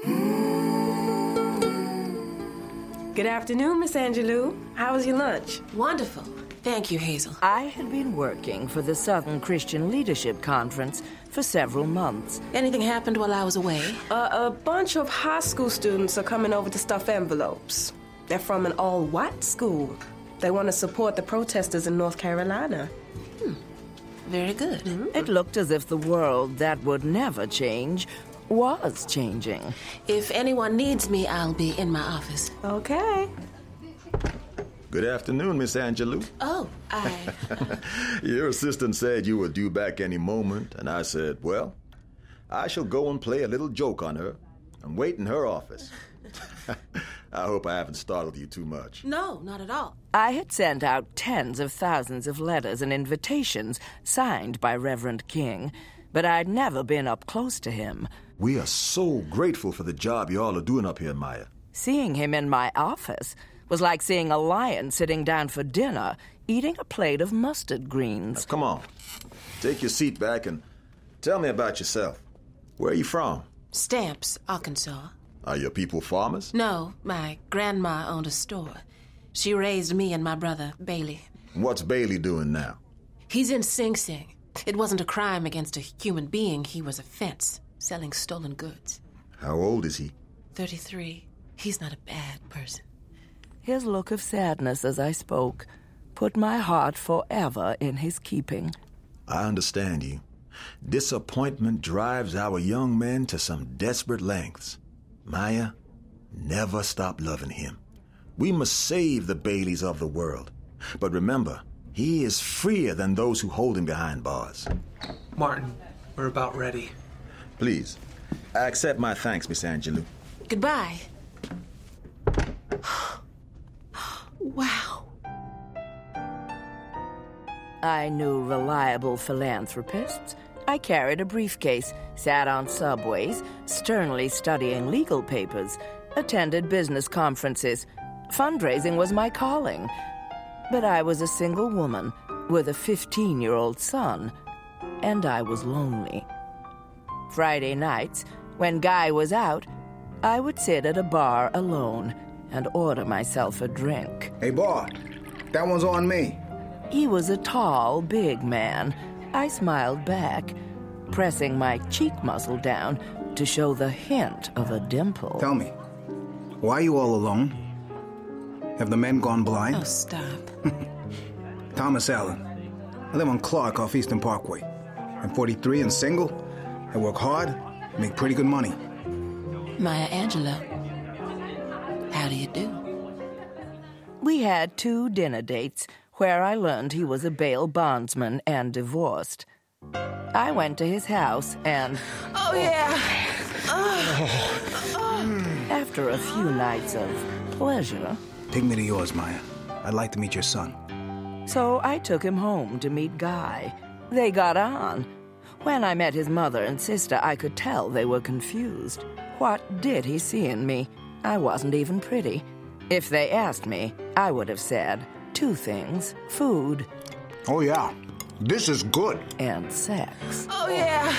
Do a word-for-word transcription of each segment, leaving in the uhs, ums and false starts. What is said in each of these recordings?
Good afternoon, Miss Angelou. How was your lunch? Wonderful. Thank you, Hazel. I had been working for the Southern Christian Leadership Conference for several months. Anything happened while I was away? Uh, a bunch of high school students are coming over to stuff envelopes. They're from an all-white school. They want to support the protesters in North Carolina. Hmm. Very good. Mm-hmm. It looked as if the world that would never change was changing. If anyone needs me, I'll be in my office. Okay. Good afternoon, Miss Angelou. Oh, I... Your assistant said you were due back any moment, and I said, well, I shall go and play a little joke on her and wait in her office. I hope I haven't startled you too much. No, not at all. I had sent out tens of thousands of letters and invitations signed by Reverend King, but I'd never been up close to him. We are so grateful for the job you all are doing up here, Maya. Seeing him in my office was like seeing a lion sitting down for dinner, eating a plate of mustard greens. Now, come on. Take your seat back and tell me about yourself. Where are you from? Stamps, Arkansas. Are your people farmers? No, my grandma owned a store. She raised me and my brother, Bailey. What's Bailey doing now? He's in Sing Sing. It wasn't a crime against a human being. He was a fence, selling stolen goods. How old is he? thirty-three. He's not a bad person. His look of sadness as I spoke put my heart forever in his keeping. I understand you. Disappointment drives our young men to some desperate lengths. Maya, never stop loving him. We must save the Baileys of the world. But remember, he is freer than those who hold him behind bars. Martin, we're about ready. Please, I accept my thanks, Miss Angelou. Goodbye. Wow. I knew reliable philanthropists. I carried a briefcase, sat on subways, sternly studying legal papers, attended business conferences. Fundraising was my calling. But I was a single woman with a fifteen-year-old son, and I was lonely. Friday nights, when Guy was out, I would sit at a bar alone and order myself a drink. Hey, boy, that one's on me. He was a tall, big man. I smiled back, pressing my cheek muscle down to show the hint of a dimple. Tell me, why are you all alone? Have the men gone blind? Oh, stop. Thomas Allen. I live on Clark off Eastern Parkway. I'm forty-three and single. I work hard, make pretty good money. Maya Angelou. How do you do? We had two dinner dates where I learned he was a bail bondsman and divorced. I went to his house and... Oh, yeah. After a few nights of pleasure... Take me to yours, Maya. I'd like to meet your son. So I took him home to meet Guy. They got on. When I met his mother and sister, I could tell they were confused. What did he see in me? I wasn't even pretty. If they asked me, I would have said two things: food. Oh, yeah. This is good. And sex. Oh, yeah.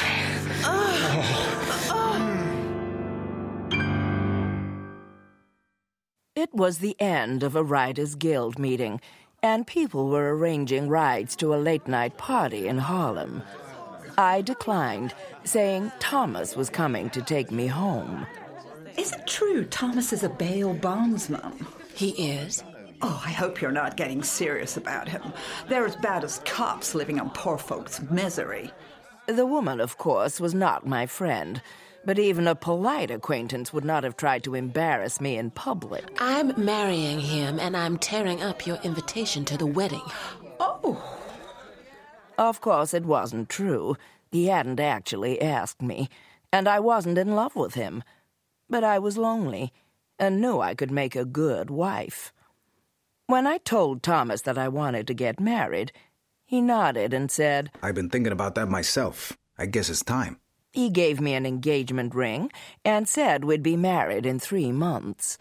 It was the end of a Writers Guild meeting, and people were arranging rides to a late-night party in Harlem. I declined, saying Thomas was coming to take me home. Is it true Thomas is a bail bondsman? He is. Oh, I hope you're not getting serious about him. They're as bad as cops living on poor folks' misery. The woman, of course, was not my friend, but even a polite acquaintance would not have tried to embarrass me in public. I'm marrying him, and I'm tearing up your invitation to the wedding. Oh. Of course, it wasn't true. He hadn't actually asked me, and I wasn't in love with him. But I was lonely, and knew I could make a good wife. When I told Thomas that I wanted to get married, he nodded and said, I've been thinking about that myself. I guess it's time. He gave me an engagement ring and said we'd be married in three months.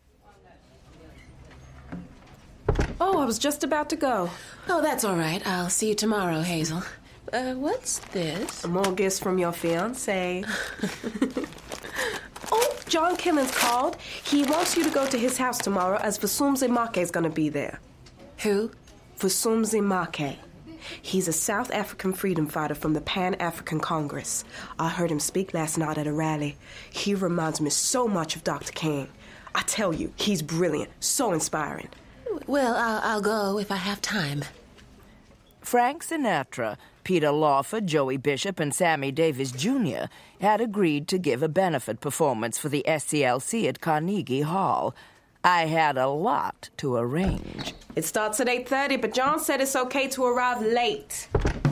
Oh, I was just about to go. Oh, that's all right. I'll see you tomorrow, Hazel. Uh, what's this? More gifts from your fiancé. Oh, John Killens called. He wants you to go to his house tomorrow as Vusumzi Make is going to be there. Who? Vusumzi Make. He's a South African freedom fighter from the Pan-African Congress. I heard him speak last night at a rally. He reminds me so much of Doctor King. I tell you, he's brilliant, so inspiring. Well, I'll, I'll go if I have time. Frank Sinatra, Peter Lawford, Joey Bishop, and Sammy Davis Junior had agreed to give a benefit performance for the S C L C at Carnegie Hall. I had a lot to arrange. It starts at eight thirty, but John said it's okay to arrive late.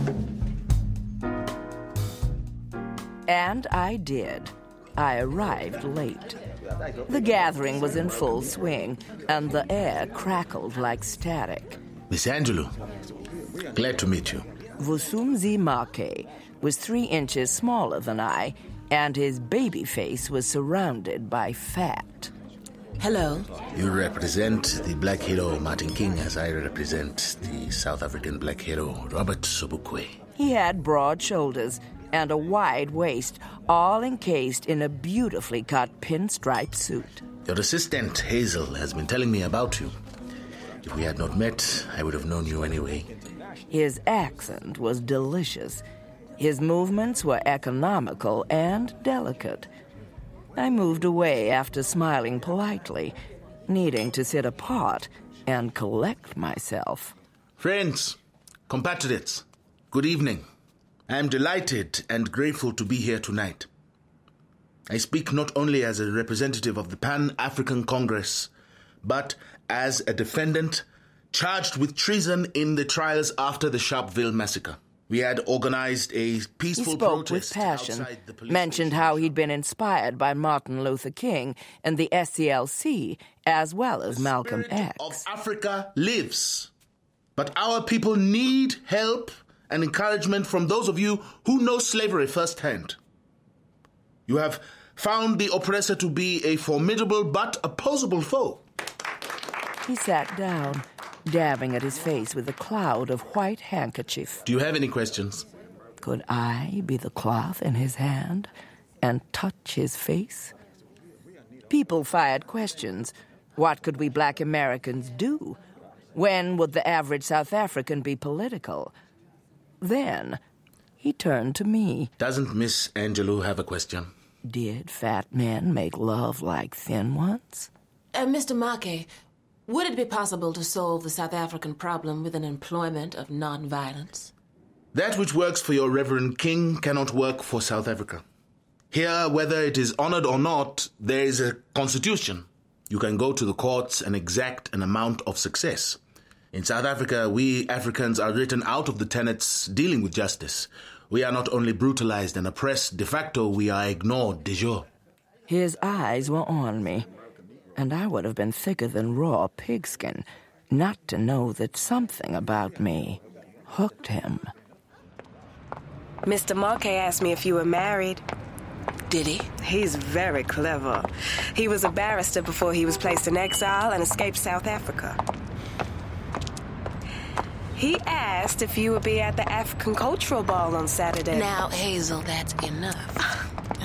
And I did. I arrived late. The gathering was in full swing, and the air crackled like static. Miss Angelou, glad to meet you. Vusumzi Make was three inches smaller than I, and his baby face was surrounded by fat. Hello. You represent the black hero Martin King as I represent the South African black hero Robert Sobukwe. He had broad shoulders and a wide waist, all encased in a beautifully cut pinstripe suit. Your assistant, Hazel, has been telling me about you. If we had not met, I would have known you anyway. His accent was delicious. His movements were economical and delicate. I moved away after smiling politely, needing to sit apart and collect myself. Friends, compatriots, good evening. I am delighted and grateful to be here tonight. I speak not only as a representative of the Pan-African Congress, but as a defendant charged with treason in the trials after the Sharpeville massacre. We had organized a peaceful he spoke protest with passion, outside the police mentioned station. how he'd been inspired by Martin Luther King and the S C L C, as well as The Malcolm spirit X. of Africa lives. But our people need help and encouragement from those of you who know slavery firsthand. You have found the oppressor to be a formidable but opposable foe. He sat down, dabbing at his face with a cloud of white handkerchief. Do you have any questions? Could I be the cloth in his hand and touch his face? People fired questions. What could we black Americans do? When would the average South African be political? Then he turned to me. Doesn't Miss Angelou have a question? Did fat men make love like thin ones? Uh, Mister Make, would it be possible to solve the South African problem with an employment of non-violence? That which works for your Reverend King cannot work for South Africa. Here, whether it is honored or not, there is a constitution. You can go to the courts and exact an amount of success. In South Africa, we Africans are written out of the tenets dealing with justice. We are not only brutalized and oppressed de facto, we are ignored de jure. His eyes were on me, and I would have been thicker than raw pigskin not to know that something about me hooked him. Mister Make asked me if you were married. Did he? He's very clever. He was a barrister before he was placed in exile and escaped South Africa. He asked if you would be at the African Cultural Ball on Saturday. Now, Hazel, that's enough.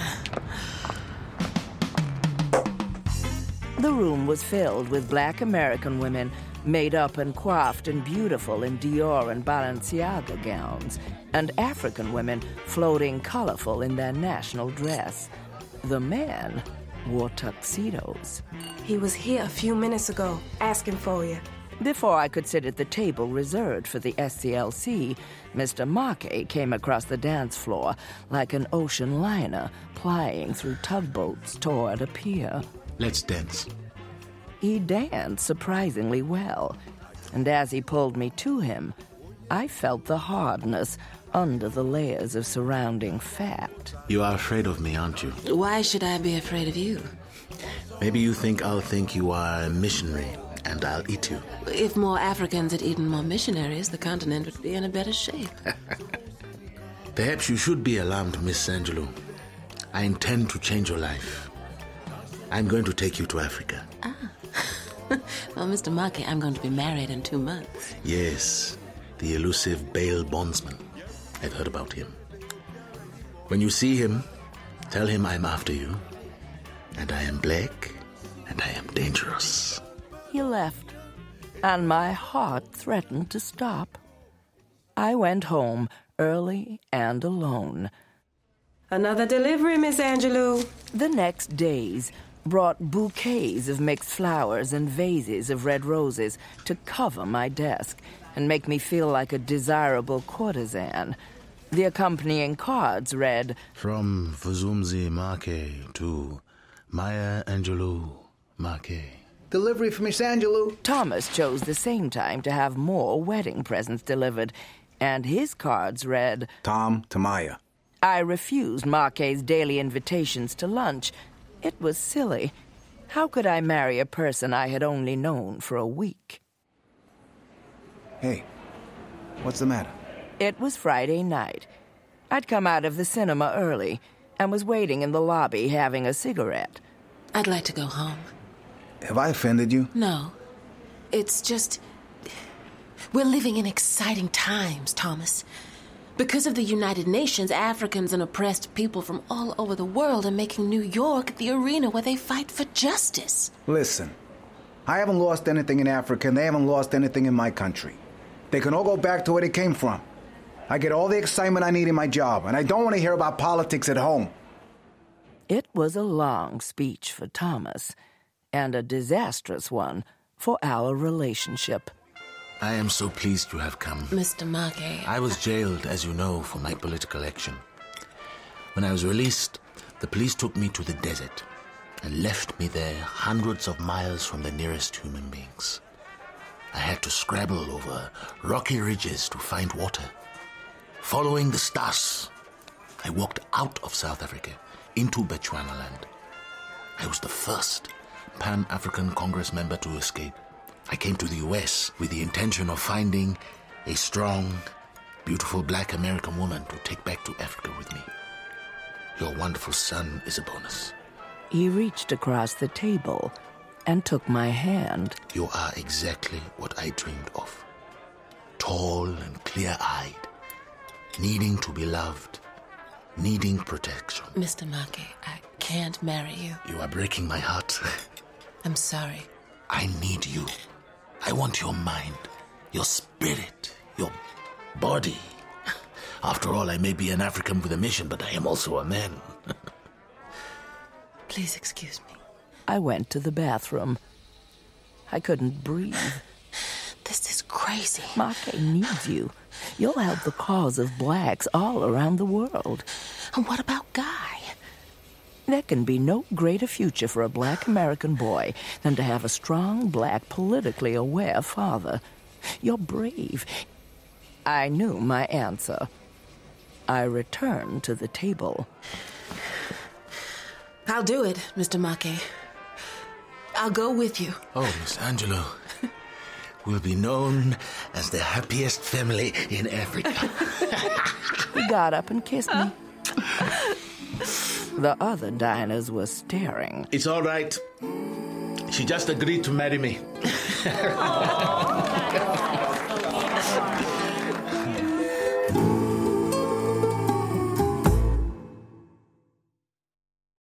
The room was filled with black American women, made up and coiffed and beautiful in Dior and Balenciaga gowns, and African women floating colorful in their national dress. The men wore tuxedos. He was here a few minutes ago, asking for you. Before I could sit at the table reserved for the S C L C, Mister Make came across the dance floor like an ocean liner plying through tugboats toward a pier. Let's dance. He danced surprisingly well, and as he pulled me to him, I felt the hardness under the layers of surrounding fat. You are afraid of me, aren't you? Why should I be afraid of you? Maybe you think I'll think you are a missionary, and I'll eat you. If more Africans had eaten more missionaries, the continent would be in a better shape. Perhaps you should be alarmed, Miss Angelou. I intend to change your life. I'm going to take you to Africa. Ah. Well, Mister Make, I'm going to be married in two months. Yes, the elusive bail bondsman. I've heard about him. When you see him, tell him I'm after you. And I am black, and I am dangerous. He left, and my heart threatened to stop. I went home early and alone. Another delivery, Miss Angelou. The next days brought bouquets of mixed flowers and vases of red roses to cover my desk and make me feel like a desirable courtesan. The accompanying cards read, From Vuzumzi Marque to Maya Angelou Marque. Delivery for Miss Angelou. Thomas chose the same time to have more wedding presents delivered, and his cards read, Tom to Maya. I refused Marque's daily invitations to lunch. It was silly. How could I marry a person I had only known for a week? Hey, what's the matter? It was Friday night. I'd come out of the cinema early and was waiting in the lobby having a cigarette. I'd like to go home. Have I offended you? No. It's just... We're living in exciting times, Thomas. Because of the United Nations, Africans and oppressed people from all over the world are making New York the arena where they fight for justice. Listen, I haven't lost anything in Africa, and they haven't lost anything in my country. They can all go back to where they came from. I get all the excitement I need in my job, and I don't want to hear about politics at home. It was a long speech for Thomas, and a disastrous one for our relationship. I am so pleased you have come. Mister Marque. I was jailed, as you know, for my political action. When I was released, the police took me to the desert and left me there hundreds of miles from the nearest human beings. I had to scrabble over rocky ridges to find water. Following the stars, I walked out of South Africa into Bechuanaland. I was the first Pan-African Congress member to escape. I came to the U S with the intention of finding a strong, beautiful black American woman to take back to Africa with me. Your wonderful son is a bonus. He reached across the table and took my hand. You are exactly what I dreamed of. Tall and clear-eyed, needing to be loved, needing protection. Mister Marque, I can't marry you. You are breaking my heart. I'm sorry. I need you. I want your mind, your spirit, your body. After all, I may be an African with a mission, but I am also a man. Please excuse me. I went to the bathroom. I couldn't breathe. This is crazy. Marque needs you. You'll help the cause of blacks all around the world. And what about Guy? There can be no greater future for a black American boy than to have a strong, black, politically aware father. You're brave. I knew my answer. I returned to the table. I'll do it, Mister Marque. I'll go with you. Oh, Miss Angelou. We'll be known as the happiest family in Africa. He got up and kissed me. The other diners were staring. It's all right. She just agreed to marry me.